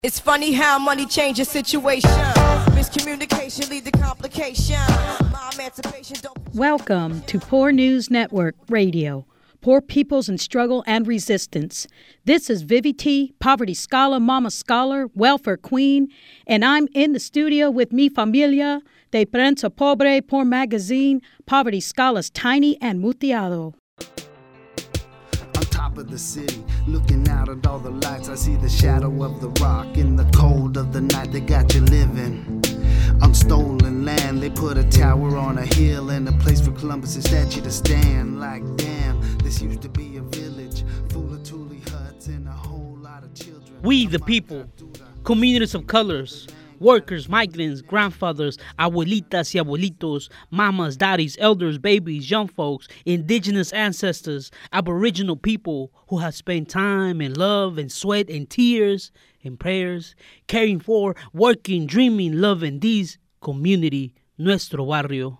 It's funny how money changes situation. Miscommunication lead to complication. My emancipation don't... Welcome to Poor News Network Radio. Poor Peoples in Struggle and Resistance. This is Vivi T, Poverty Scholar, Mama Scholar, Welfare Queen, and I'm in the studio with mi familia de Prensa Pobre, Poor Magazine, Poverty Scholars Tiny and Mutiado. Top of the city, looking out at all the lights, I see the shadow of the rock. In the cold of the night, they got you living on stolen land. They put a tower on a hill and a place for Columbus' statue to stand. Like, damn, this used to be a village full of tule huts and a whole lot of children. We the people, communities of colors, workers, migrants, grandfathers, abuelitas y abuelitos, mamas, daddies, elders, babies, young folks, indigenous ancestors, aboriginal people who have spent time and love and sweat and tears and prayers, caring for, working, dreaming, loving this community, nuestro barrio.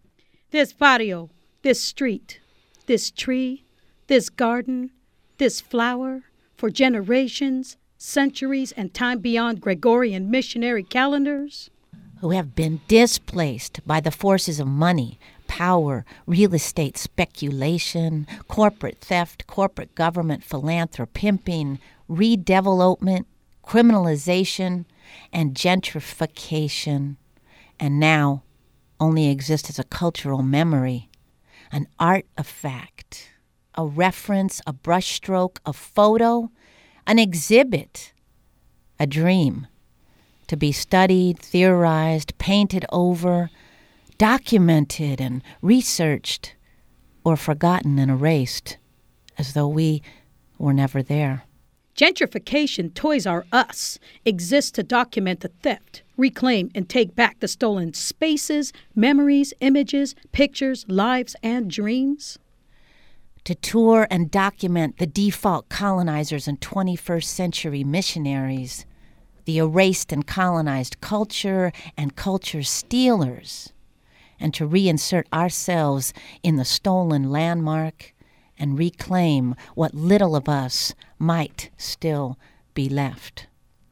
This barrio, this street, this tree, this garden, this flower, for generations, centuries, and time beyond Gregorian missionary calendars, who have been displaced by the forces of money, power, real estate speculation, corporate theft, corporate government philanthropimping, redevelopment, criminalization, and gentrification, and now only exist as a cultural memory, an artifact, a reference, a brushstroke, a photo, an exhibit, a dream, to be studied, theorized, painted over, documented and researched, or forgotten and erased, as though we were never there. Gentrification Toys R Us exists to document the theft, reclaim, and take back the stolen spaces, memories, images, pictures, lives, and dreams. To tour and document the default colonizers and 21st century missionaries, the erased and colonized culture and culture stealers, and to reinsert ourselves in the stolen landmark and reclaim what little of us might still be left.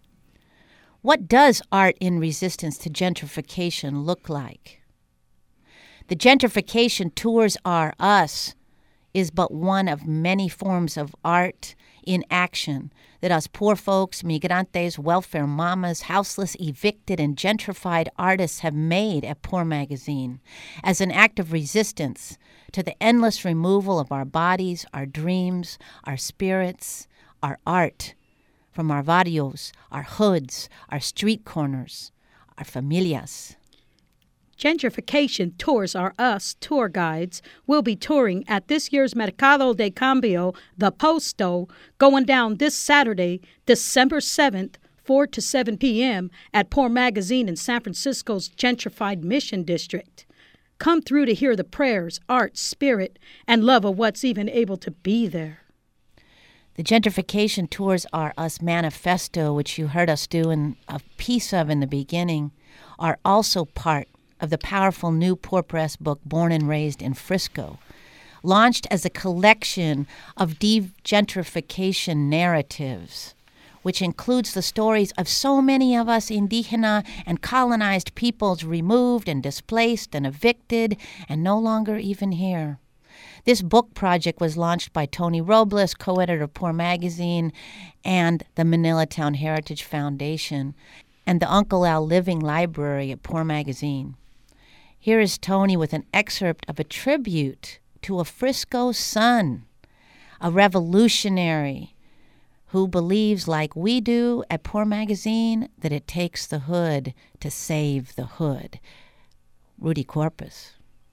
What does art in resistance to gentrification look like? The Gentrification Tours R Us is but one of many forms of art in action that us poor folks, migrantes, welfare mamas, houseless, evicted, and gentrified artists have made at Poor Magazine as an act of resistance to the endless removal of our bodies, our dreams, our spirits, our art from our barrios, our hoods, our street corners, our familias. Gentrification Tours R Us tour guides will be touring at this year's Mercado de Cambio, the Posto, going down this Saturday, December 7th, 4 to 7 p.m. at Poor Magazine in San Francisco's gentrified Mission District. Come through to hear the prayers, art, spirit, and love of what's even able to be there. The Gentrification Tours R Us manifesto, which you heard us do a piece of in the beginning, are also part of the powerful new Poor Press book, Born and Raised in Frisco, launched as a collection of de-gentrification narratives, which includes the stories of so many of us indigena and colonized peoples removed and displaced and evicted and no longer even here. This book project was launched by Tony Robles, co-editor of Poor Magazine, and the Manila Town Heritage Foundation, and the Uncle Al Living Library at Poor Magazine. Here is Tony with an excerpt of a tribute to a Frisco son, a revolutionary who believes, like we do at Poor Magazine, that it takes the hood to save the hood. Rudy Corpus.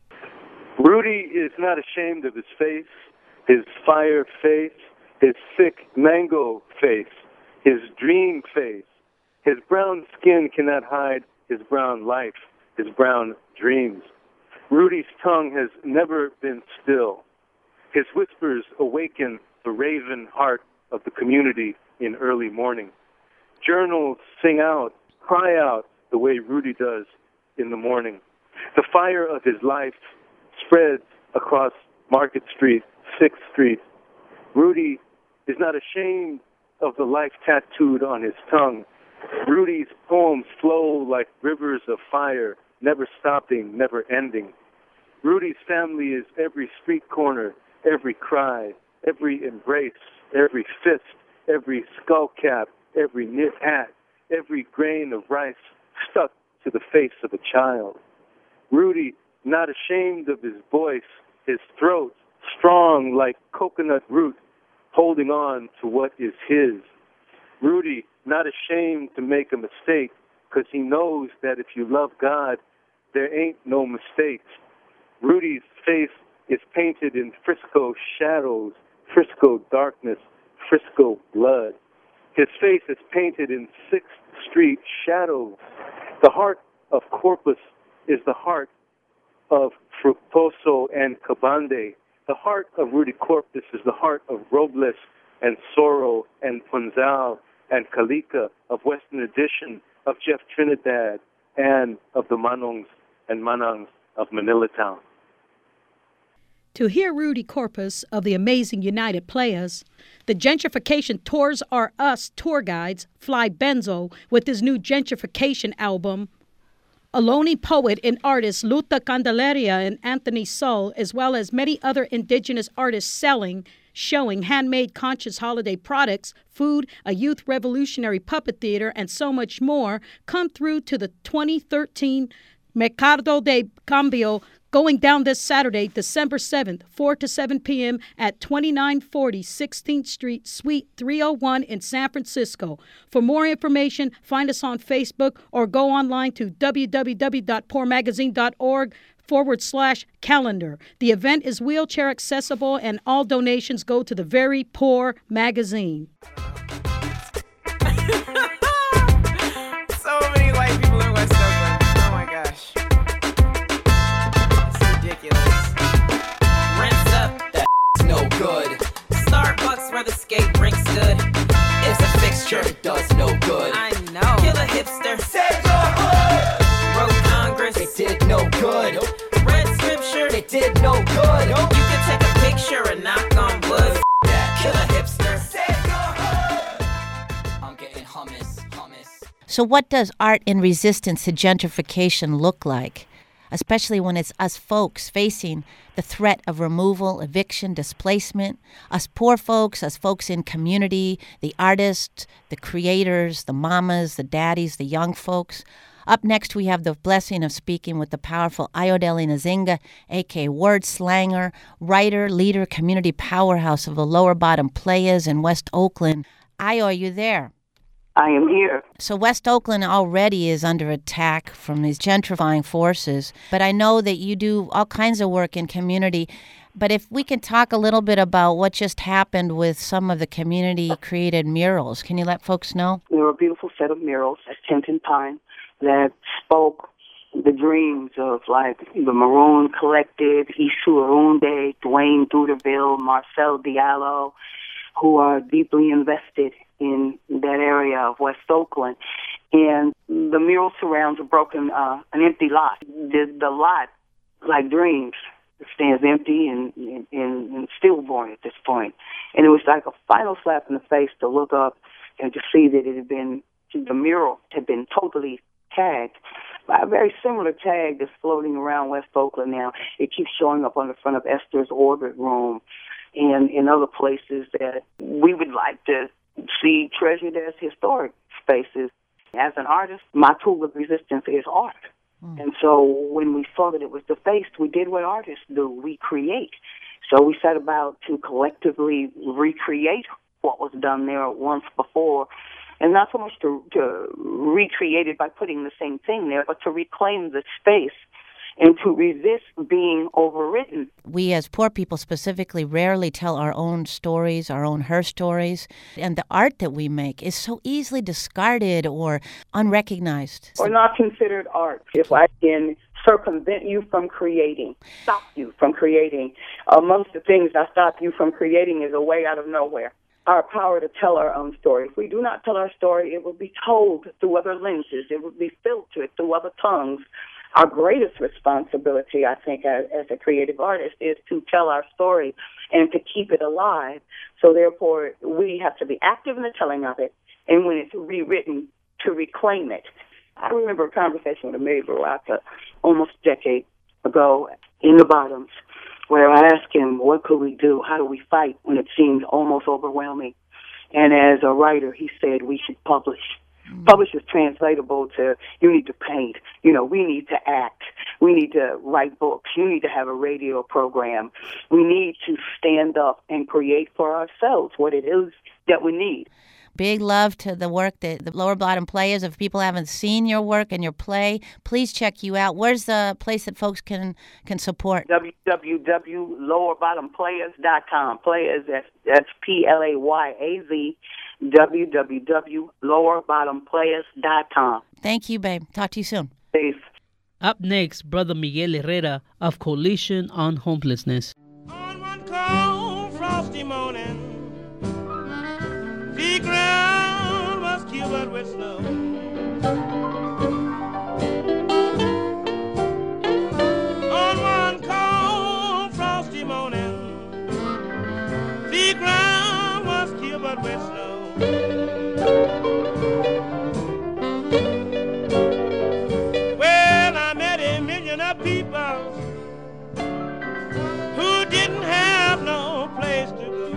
Rudy is not ashamed of his face, his fire face, his thick mango face, his dream face. His brown skin cannot hide his brown life, his brown dreams. Rudy's tongue has never been still. His whispers awaken the raven heart of the community in early morning. Journals sing out, cry out the way Rudy does in the morning. The fire of his life spreads across Market Street, 6th Street. Rudy is not ashamed of the life tattooed on his tongue, Rudy's poems flow like rivers of fire, never stopping, never ending. Rudy's family is every street corner, every cry, every embrace, every fist, every skull cap, every knit hat, every grain of rice stuck to the face of a child. Rudy, not ashamed of his voice, his throat, strong like coconut root, holding on to what is his. Rudy, not ashamed to make a mistake, because he knows that if you love God, there ain't no mistakes. Rudy's face is painted in Frisco shadows, Frisco darkness, Frisco blood. His face is painted in 6th Street shadows. The heart of Corpus is the heart of Fructuoso and Cabande. The heart of Rudy Corpus is the heart of Robles and Sorrow and Punzal and Calica, of Western Edition, of Jeff Trinidad, and of the Manongs and Manangs of Manila Town. To hear Rudy Corpus of the Amazing United Players, the Gentrification Tours Are Us tour guides fly Benzo with his new Gentrification album. Ohlone poet and artist Luta Candelaria and Anthony Sull, as well as many other indigenous artists showing handmade conscious holiday products, food, a youth revolutionary puppet theater, and so much more, come through to the 2013 Mercado de Cambio, going down this Saturday, December 7th, 4 to 7 p.m. at 2940 16th Street, Suite 301 in San Francisco. For more information, find us on Facebook or go online to www.poormagazine.org/calendar. The event is wheelchair accessible and all donations go to the Very Poor Magazine. So many white people in West Oakland. Oh my gosh. It's ridiculous. Rents up, that's no good. Starbucks where the skate rink stood. It's a fixture, it does no good. I know. Kill a hipster. Save your hood. Wrote Congress. It did no good. Read scripture. It did no good. You can take a picture and knock on wood. Kill a hipster. Save your hood. I'm getting hummus. So what does art in resistance to gentrification look like? Especially when it's us folks facing the threat of removal, eviction, displacement, us poor folks, us folks in community, the artists, the creators, the mamas, the daddies, the young folks. Up next, we have the blessing of speaking with the powerful Ayodele Nzinga, a.k.a. word slanger, writer, leader, community powerhouse of the Lower Bottom Playas in West Oakland. Ayo, are you there? I am here. So West Oakland already is under attack from these gentrifying forces, but I know that you do all kinds of work in community. But if we can talk a little bit about what just happened with some of the community-created murals, can you let folks know? There were a beautiful set of murals at Tenton Pine that spoke the dreams of, like, the Maroon Collective, Isu Arunde, Dwayne Duderville, Marcel Diallo, who are deeply invested in that area of West Oakland. And the mural surrounds an empty lot. The lot, like dreams, stands empty and stillborn at this point. And it was like a final slap in the face to look up and to see that the mural had been totally tagged by a very similar tag that's floating around West Oakland now. It keeps showing up on the front of Esther's Orbit Room and in other places that we would like to see treasured as historic spaces. As an artist, my tool of resistance is art. And so when we saw that it was defaced, we did what artists do. We create. So we set about to collectively recreate what was done there once before, and not so much to recreate it by putting the same thing there, but to reclaim the space and to resist being overwritten. We as poor people specifically rarely tell our own stories, our own her stories, and the art that we make is so easily discarded or unrecognized. Or not considered art. If I can circumvent you from creating, stop you from creating, amongst the things I stop you from creating is a way out of nowhere. Our power to tell our own story. If we do not tell our story, it will be told through other lenses. It will be filtered through other tongues. Our greatest responsibility, I think, as a creative artist, is to tell our story and to keep it alive. So therefore, we have to be active in the telling of it, and when it's rewritten, to reclaim it. I remember a conversation with Mary Baraka almost a decade ago in the Bottoms, where I asked him, what could we do? How do we fight when it seemed almost overwhelming? And as a writer, he said we should publish. Publish is translatable to you need to paint. We need to act. We need to write books. You need to have a radio program. We need to stand up and create for ourselves what it is that we need. Big love to the work that the Lower Bottom Players. If people haven't seen your work and your play, please check you out. Where's the place that folks can support? www.lowerbottomplayers.com. Players, that's PLAYAZ. www.lowerbottomplayers.com. Thank you, babe. Talk to you soon. Peace. Up next, Brother Miguel Herrera of Coalition on Homelessness. On one cold, frosty morning, the ground was covered with snow. On one cold, frosty morning, the ground was covered with snow. Well, I met a million of people who didn't have no place to go.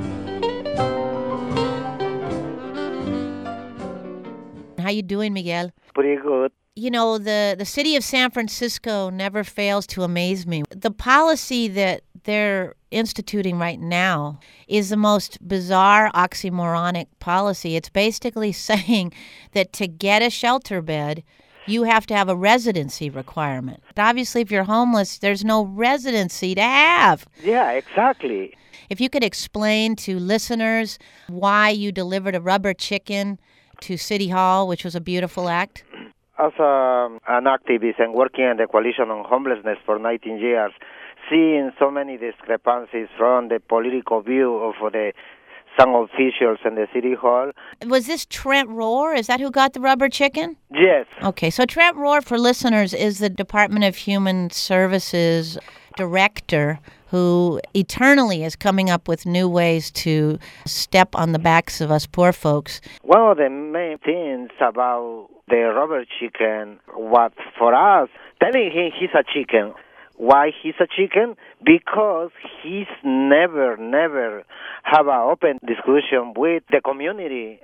How you doing, Miguel? Pretty good. The city of San Francisco never fails to amaze me. The policy that they're instituting right now is the most bizarre oxymoronic policy. It's basically saying that to get a shelter bed, you have to have a residency requirement. Obviously, if you're homeless, there's no residency to have. Yeah, exactly. If you could explain to listeners why you delivered a rubber chicken to City Hall, which was a beautiful act. As an activist and working in the Coalition on Homelessness for 19 years, seeing so many discrepancies from the political view of some officials in the City Hall. Was this Trent Rohr? Is that who got the rubber chicken? Yes. Okay, so Trent Rohr, for listeners, is the Department of Human Services director who eternally is coming up with new ways to step on the backs of us poor folks. One of the main things about the rubber chicken was for us telling him he's a chicken. Why he's a chicken? Because he's never have an open discussion with the community.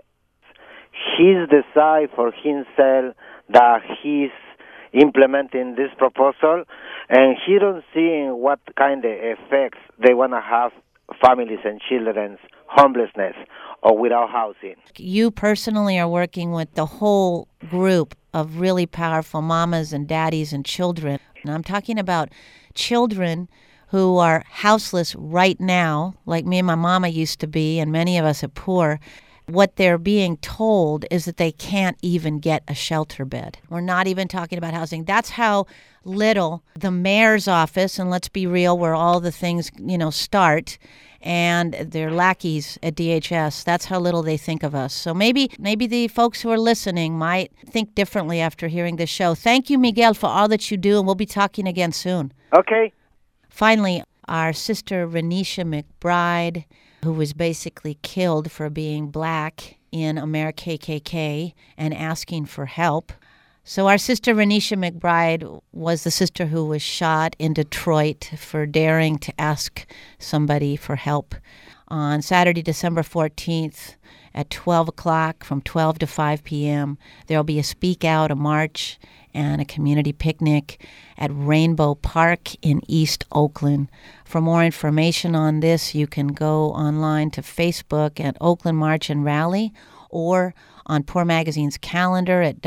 He's decided for himself that he's implementing this proposal, and he don't see what kind of effects they want to have families and children's homelessness or without housing. You personally are working with the whole group of really powerful mamas and daddies and children. And I'm talking about children who are houseless right now, like me and my mama used to be, and many of us are poor. What they're being told is that they can't even get a shelter bed. We're not even talking about housing. That's how little the mayor's office, and let's be real, where all the things, start, and their lackeys at DHS, that's how little they think of us. So maybe the folks who are listening might think differently after hearing this show. Thank you, Miguel, for all that you do, and we'll be talking again soon. Okay. Finally, our sister Renisha McBride, who was basically killed for being black in AmeriKKK and asking for help. So our sister Renisha McBride was the sister who was shot in Detroit for daring to ask somebody for help. On Saturday, December 14th at 12 o'clock, from 12 to 5 p.m., there will be a speak out, a march, and a community picnic at Rainbow Park in East Oakland. For more information on this, you can go online to Facebook at Oakland March and Rally, or on Poor Magazine's calendar at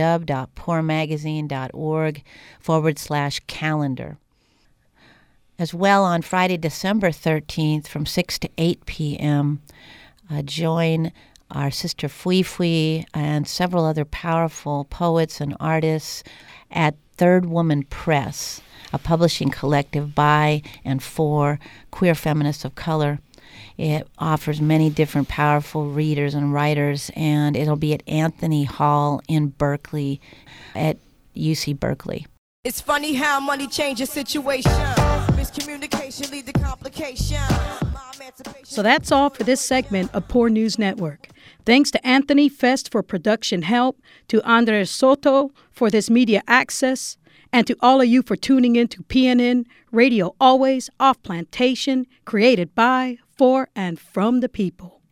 www.poormagazine.org/calendar. As well, on Friday, December 13th from 6 to 8 p.m., join our sister Fui Fui and several other powerful poets and artists at Third Woman Press, a publishing collective by and for queer feminists of color. It offers many different powerful readers and writers, and it'll be at Anthony Hall in Berkeley at UC Berkeley. It's funny how money changes situation. Miscommunication lead to complication. So that's all for this segment of Poor News Network. Thanks to Anthony Fest for production help, to Andres Soto for this media access, and to all of you for tuning in to PNN Radio Always Off Plantation, created by, for, and from the people.